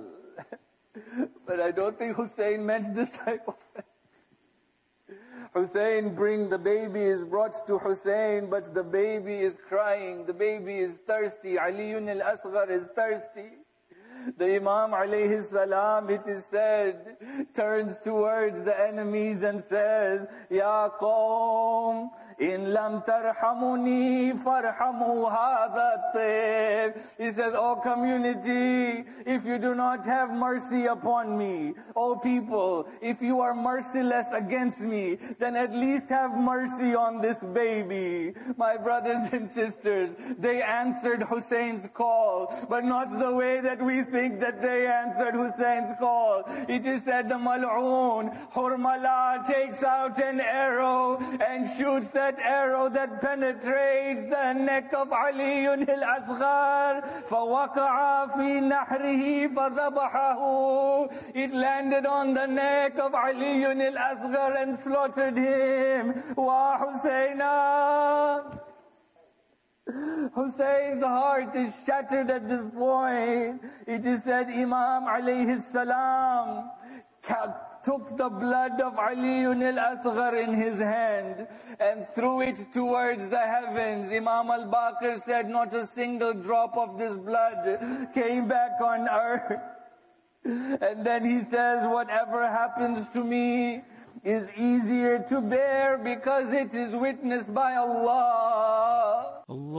But I don't think Hussein meant this type of thing. Hussein, bring the baby is brought to Hussein, but the baby is crying, the baby is thirsty. Aliyun al-Asghar is thirsty. The Imam alayhi salam, it is said, turns towards the enemies and says, Ya qawm, in lam tarhamuni farhamu hadha tib. He says, O community, if you do not have mercy upon me, O people, if you are merciless against me, then at least have mercy on this baby. My brothers and sisters, they answered Hussein's call, but not the way that we think. think that they answered Hussein's call? It is said the Mal'oon, Hurmala, takes out an arrow and shoots that arrow that penetrates the neck of Ali al-Asghar. فَوَقَعَ فِي نَحْرِهِ فَذَبَحَهُ. It landed on the neck of Ali al-Asghar and slaughtered him. Wa Husayna. Hussein's heart is shattered at this point. It is said Imam alayhi salam took the blood of Ali al-Asghar in his hand and threw it towards the heavens. Imam al-Baqir said not a single drop of this blood came back on earth. And then he says, whatever happens to me is easier to bear because it is witnessed by Allah.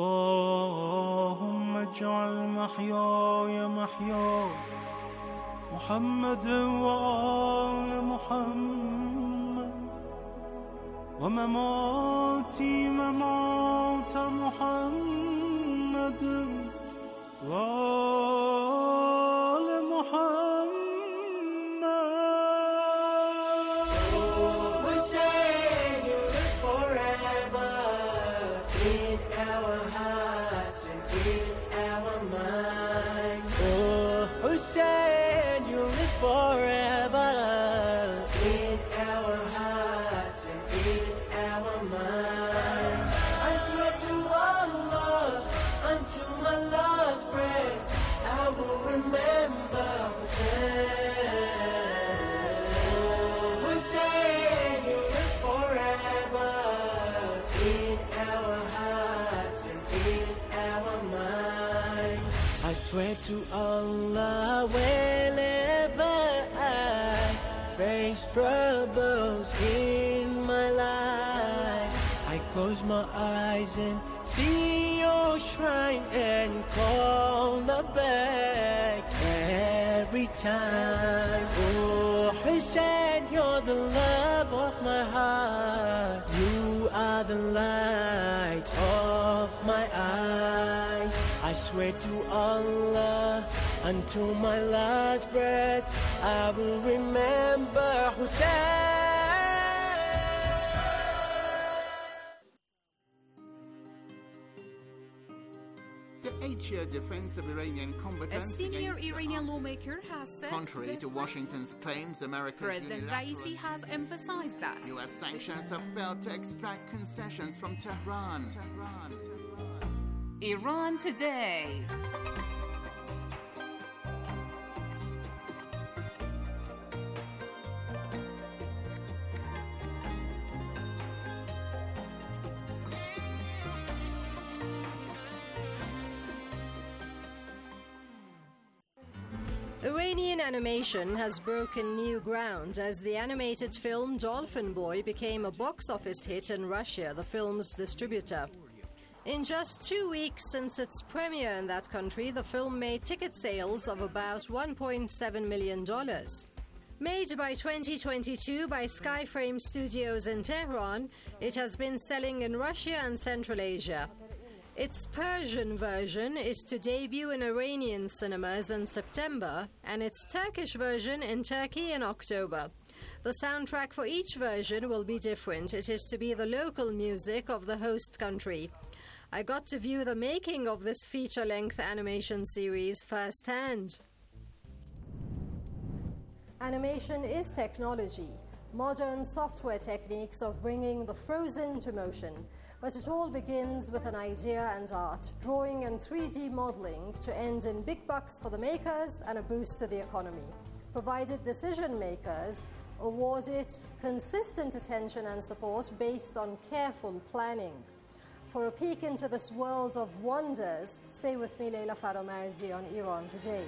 اللهم اجعل محياي محيا محمد وآل محمد ومماتي ممات محمد وآل محمد. Hussein, you live forever in our hearts and in our minds. Oh, Hussein, you live forever in our hearts and in our minds. I swear to Allah, until my last breath, I will remember Hussein. Hussein, you live forever in our hearts and in our minds. I swear to Allah, whenever I face troubles in my life, I close my eyes and see your shrine and call the back every time. Oh, Hussein, you're the love of my heart. You are the light of my eyes. I swear to Allah, until my last breath, I will remember Hussein. The eight-year defense of Iranian A combatants senior against Iranian lawmaker has said Contrary the to Washington's claims, America's President unilateral Raisi has emphasized that U S sanctions have failed to extract concessions from Tehran. Tehran. Iran Today. Iranian animation has broken new ground as the animated film Dolphin Boy became a box office hit in Russia, the film's distributor. In just two weeks since its premiere in that country, the film made ticket sales of about one point seven million dollars. Made by twenty twenty-two by Skyframe Studios in Tehran, it has been selling in Russia and Central Asia. Its Persian version is to debut in Iranian cinemas in September, and its Turkish version in Turkey in October. The soundtrack for each version will be different. It is to be the local music of the host country. I got to view the making of this feature-length animation series firsthand. Animation is technology, modern software techniques of bringing the frozen to motion. But it all begins with an idea and art, drawing and three D modeling to end in big bucks for the makers and a boost to the economy, provided decision makers award it consistent attention and support based on careful planning. For a peek into this world of wonders, stay with me, Leila Faramarzi, on Iran Today.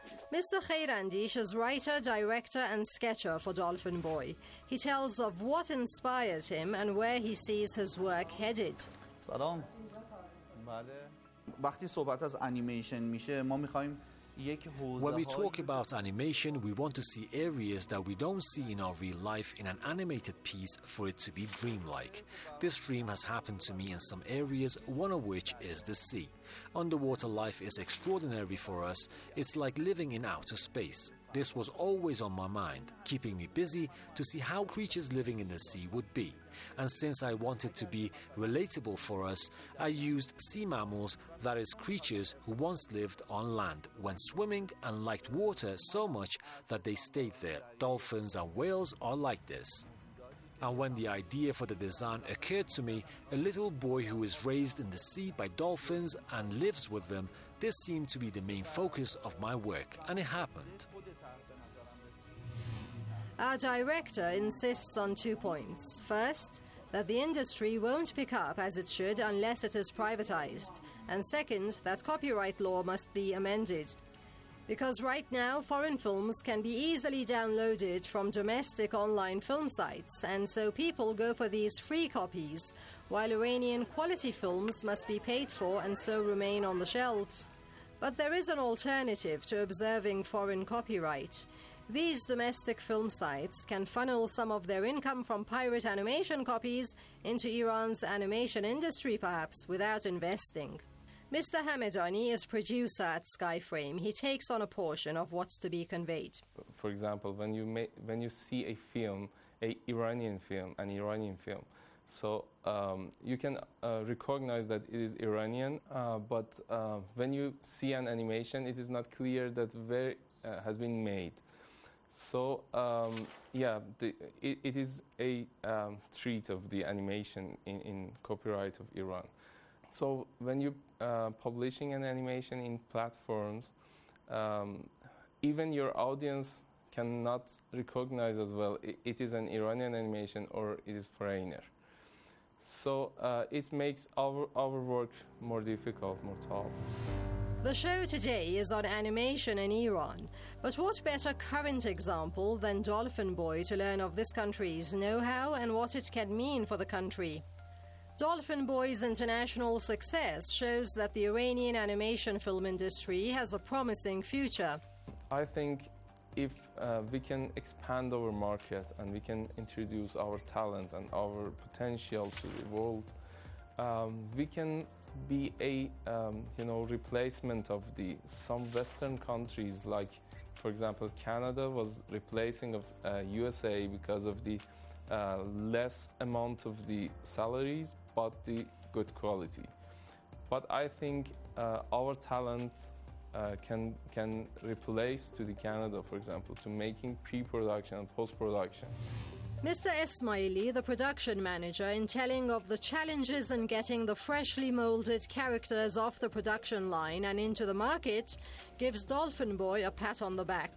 Mister Khairandish is writer, director and sketcher for Dolphin Boy. He tells of what inspired him and where he sees his work headed. سلام. بله. وقتی صحبت از انیمیشن میشه ما می‌خوایم When we talk about animation, we want to see areas that we don't see in our real life in an animated piece for it to be dreamlike. This dream has happened to me in some areas, one of which is the sea. Underwater life is extraordinary for us. It's like living in outer space. This was always on my mind, keeping me busy to see how creatures living in the sea would be. And since I wanted to be relatable for us, I used sea mammals, that is, creatures who once lived on land, went swimming and liked water so much that they stayed there. Dolphins and whales are like this. And when the idea for the design occurred to me, a little boy who is raised in the sea by dolphins and lives with them, this seemed to be the main focus of my work, and it happened. Our director insists on two points. First, that the industry won't pick up as it should unless it is privatized. And second, that copyright law must be amended. Because right now, foreign films can be easily downloaded from domestic online film sites, and so people go for these free copies, while Iranian quality films must be paid for and so remain on the shelves. But there is an alternative to observing foreign copyright. These domestic film sites can funnel some of their income from pirate animation copies into Iran's animation industry, perhaps, without investing. Mister Hamedani is producer at Skyframe. He takes on a portion of what's to be conveyed. For example, when you ma- when you see a film, a Iranian film, an Iranian film, so um, you can uh, recognize that it is Iranian, uh, but uh, when you see an animation, it is not clear that where uh, has been made. So, um, yeah, the, it, it is a um, treat of the animation in, in copyright of Iran. So when you're uh, publishing an animation in platforms, um, even your audience cannot recognize as well it, it is an Iranian animation or it is foreigner. So uh, it makes our, our work more difficult, more tough. The show today is on animation in Iran, but what better current example than Dolphin Boy to learn of this country's know-how and what it can mean for the country? Dolphin Boy's international success shows that the Iranian animation film industry has a promising future. I think if uh, we can expand our market and we can introduce our talent and our potential to the world, um, we can be a um, you know replacement of the some Western countries, like for example Canada was replacing of uh, U S A because of the uh, less amount of the salaries but the good quality. But I think uh, our talent uh, can can replace to the Canada, for example, to making pre-production and post-production. Mister Esmaili, the production manager, in telling of the challenges in getting the freshly molded characters off the production line and into the market, gives Dolphin Boy a pat on the back.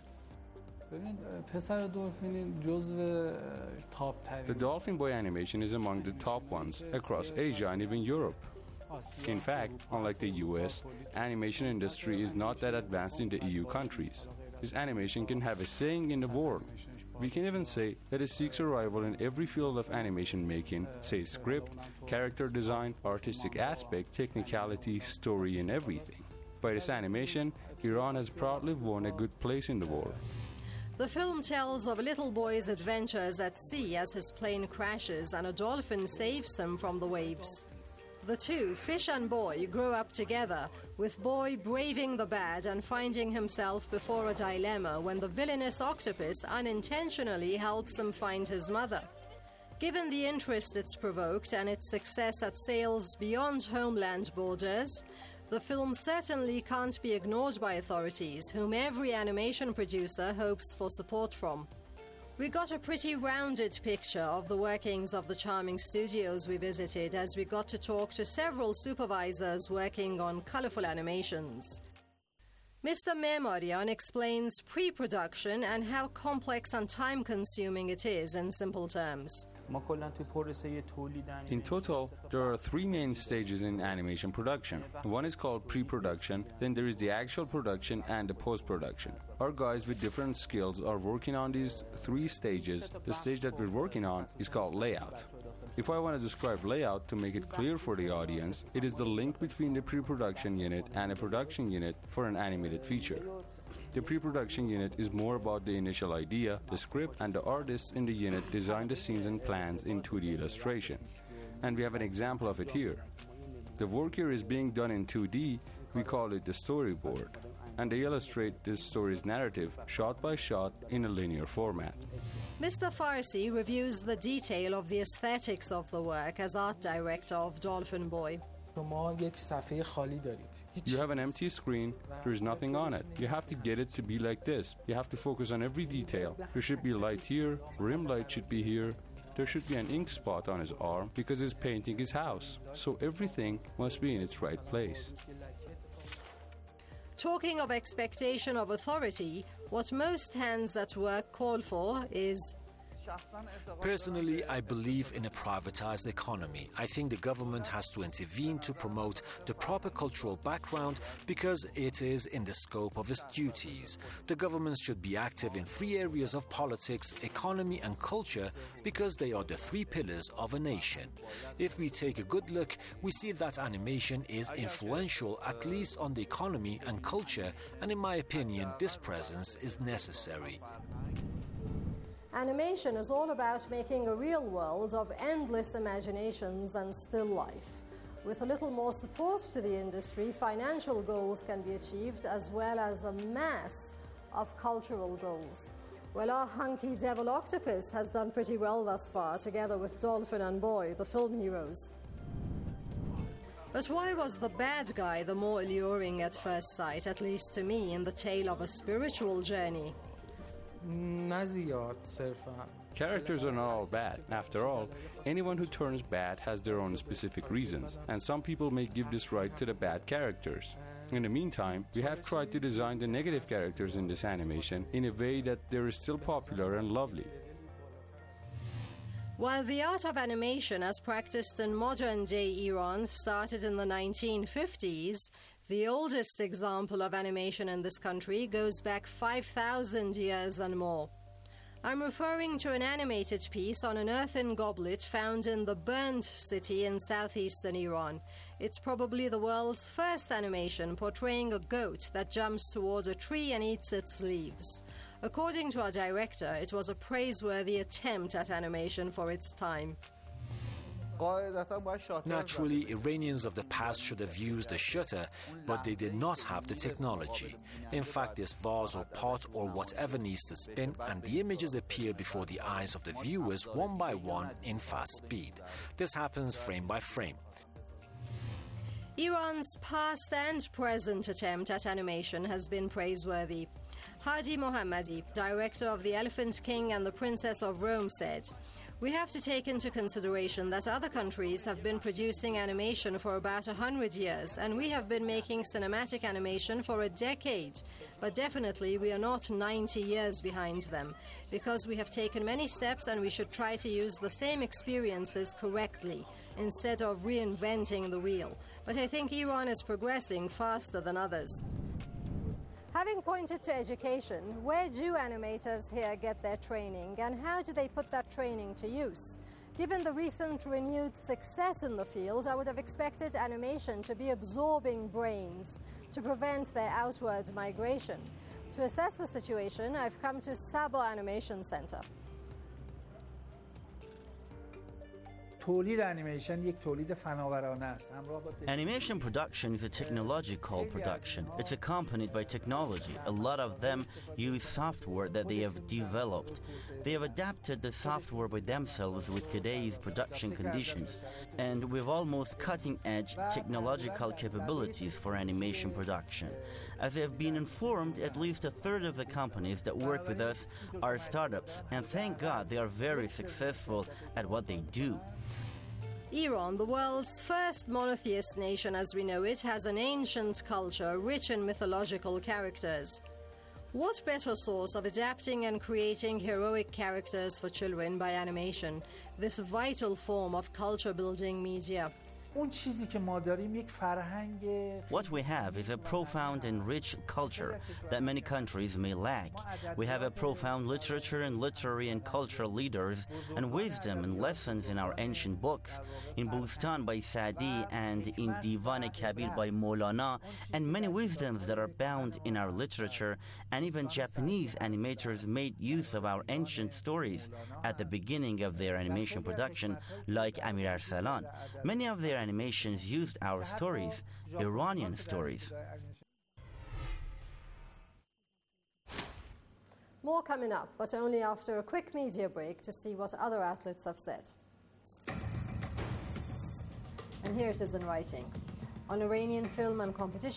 The Dolphin Boy animation is among the top ones across Asia and even Europe. In fact, unlike the U S, animation industry is not that advanced in the E U countries. This animation can have a saying in the world. We can even say that it seeks a rival in every field of animation making, say script, character design, artistic aspect, technicality, story, and everything. By this animation, Iran has proudly won a good place in the world. The film tells of a little boy's adventures at sea as his plane crashes and a dolphin saves him from the waves. The two, fish and boy, grow up together, with boy braving the bad and finding himself before a dilemma when the villainous octopus unintentionally helps him find his mother. Given the interest it's provoked and its success at sales beyond homeland borders, the film certainly can't be ignored by authorities, whom every animation producer hopes for support from. We got a pretty rounded picture of the workings of the charming studios we visited as we got to talk to several supervisors working on colorful animations. Mister Memarian explains pre-production and how complex and time-consuming it is in simple terms. In total, there are three main stages in animation production. One is called pre-production, then there is the actual production and the post-production. Our guys with different skills are working on these three stages. The stage that we're working on is called layout. If I want to describe layout to make it clear for the audience, it is the link between the pre-production unit and a production unit for an animated feature. The pre-production unit is more about the initial idea, the script, and the artists in the unit design the scenes and plans in two D illustration. And we have an example of it here. The work here is being done in two D, we call it the storyboard, and they illustrate this story's narrative shot by shot in a linear format. Mister Farsi reviews the detail of the aesthetics of the work as art director of Dolphin Boy. You have an empty screen, there is nothing on it. You have to get it to be like this. You have to focus on every detail. There should be light here, rim light should be here. There should be an ink spot on his arm because he's painting his house. So everything must be in its right place. Talking of expectation of authority, what most hands at work call for is... Personally, I believe in a privatized economy. I think the government has to intervene to promote the proper cultural background because it is in the scope of its duties. The government should be active in three areas of politics, economy and culture because they are the three pillars of a nation. If we take a good look, we see that animation is influential at least on the economy and culture, and in my opinion, this presence is necessary. Animation is all about making a real world of endless imaginations and still life. With a little more support to the industry, financial goals can be achieved as well as a mass of cultural goals. Well, our hunky devil octopus has done pretty well thus far, together with Dolphin and Boy, the film heroes. But why was the bad guy the more alluring at first sight, at least to me, in the tale of a spiritual journey? Characters are not all bad. After all, anyone who turns bad has their own specific reasons, and some people may give this right to the bad characters. In the meantime, we have tried to design the negative characters in this animation in a way that they are still popular and lovely. While the art of animation as practiced in modern-day Iran started in the nineteen fifties, the oldest example of animation in this country goes back five thousand years and more. I'm referring to an animated piece on an earthen goblet found in the Burned city in southeastern Iran. It's probably the world's first animation portraying a goat that jumps toward a tree and eats its leaves. According to our director, it was a praiseworthy attempt at animation for its time. Naturally, Iranians of the past should have used the shutter, but they did not have the technology. In fact, this vase or pot or whatever needs to spin, and the images appear before the eyes of the viewers one by one in fast speed. This happens frame by frame. Iran's past and present attempt at animation has been praiseworthy. Hadi Mohammadi, director of The Elephant King and the Princess of Rome, said, "We have to take into consideration that other countries have been producing animation for about a hundred years, and we have been making cinematic animation for a decade. But definitely we are not ninety years behind them, because we have taken many steps and we should try to use the same experiences correctly, instead of reinventing the wheel. But I think Iran is progressing faster than others." Having pointed to education, where do animators here get their training, and how do they put that training to use? Given the recent renewed success in the field, I would have expected animation to be absorbing brains to prevent their outward migration. To assess the situation, I've come to Sabo Animation Center. Animation production is a technological production. It's accompanied by technology. A lot of them use software that they have developed. They have adapted the software by themselves with today's production conditions, and with almost cutting-edge technological capabilities for animation production. As I have been informed, at least a third of the companies that work with us are startups, and thank God they are very successful at what they do. Iran, the world's first monotheist nation as we know it, has an ancient culture rich in mythological characters. What better source of adapting and creating heroic characters for children by animation, this vital form of culture-building media? What we have is a profound and rich culture that many countries may lack. We have a profound literature and literary and cultural leaders and wisdom and lessons in our ancient books, in Bustan by Sa'di and in Divan-e-Kabir by Maulana, and many wisdoms that are bound in our literature, and even Japanese animators made use of our ancient stories at the beginning of their animation production, like Amir Arsalan. Many of their animations used our stories, Iranian stories. More coming up, but only after a quick media break to see what other outlets have said. And here it is in writing. On Iranian film and competition